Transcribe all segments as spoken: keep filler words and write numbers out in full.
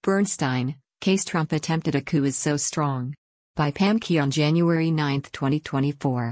Bernstein, case Trump attempted a coup is so strong. By Pam Key on January ninth, twenty twenty-four.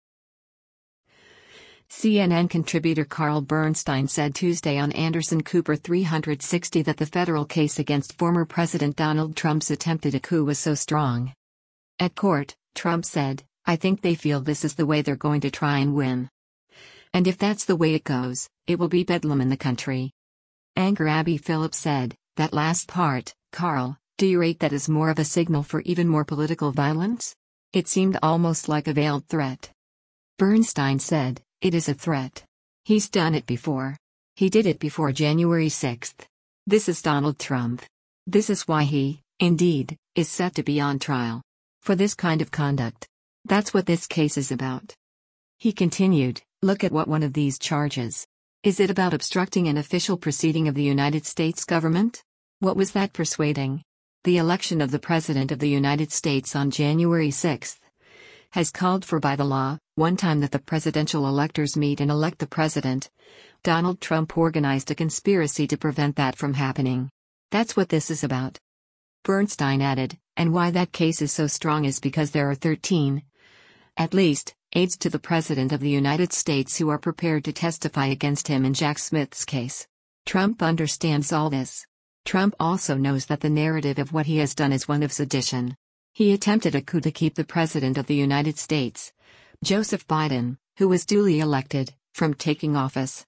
C N N contributor Carl Bernstein said Tuesday on Anderson Cooper three sixty that the federal case against former President Donald Trump's attempted a coup was so strong. At court, Trump said, "I think they feel this is the way they're going to try and win. And if that's the way it goes, it will be bedlam in the country." Anchor Abby Phillips said, "That last part, Carl, do you rate that as more of a signal for even more political violence? It seemed almost like a veiled threat." Bernstein said, "It is a threat. He's done it before. He did it before January sixth. This is Donald Trump. This is why he, indeed, is set to be on trial. For this kind of conduct. That's what this case is about." He continued, "Look at what one of these charges. Is it about obstructing an official proceeding of the United States government? What was that persuading? The election of the President of the United States on January sixth has called for by the law, one time that the presidential electors meet and elect the president. Donald Trump organized a conspiracy to prevent that from happening. That's what this is about." Bernstein added, "And why that case is so strong is because there are thirteen, at least, aides to the President of the United States who are prepared to testify against him in Jack Smith's case. Trump understands all this. Trump also knows that the narrative of what he has done is one of sedition. He attempted a coup to keep the President of the United States, Joseph Biden, who was duly elected, from taking office.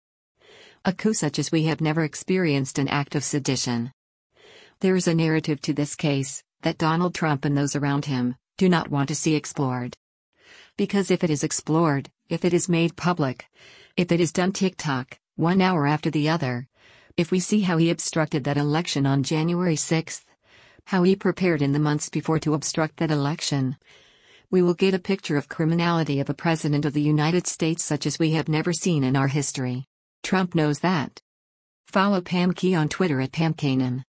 A coup such as we have never experienced, an act of sedition. There is a narrative to this case that Donald Trump and those around him do not want to see explored. Because if it is explored, if it is made public, if it is done tick-tock, one hour after the other, if we see how he obstructed that election on January sixth, how he prepared in the months before to obstruct that election, we will get a picture of criminality of a President of the United States such as we have never seen in our history. Trump knows that." Follow Pam Key on Twitter at Pam Kanan.